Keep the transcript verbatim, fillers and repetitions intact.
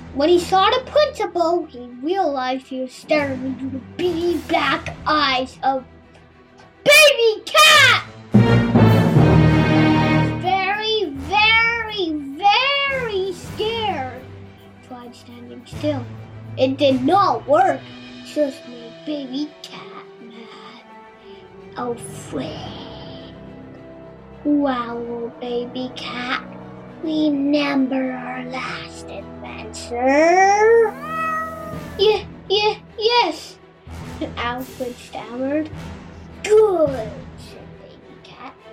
When he saw the principal, he realized he was staring into the beady black eyes of Baby Cat! Very, very, very scared. He tried standing still. It did not work. Just made Baby Cat mad. Afraid. Well, Baby Cat, remember our last adventure? Yeah, yeah, yes, Alfred stammered. Good.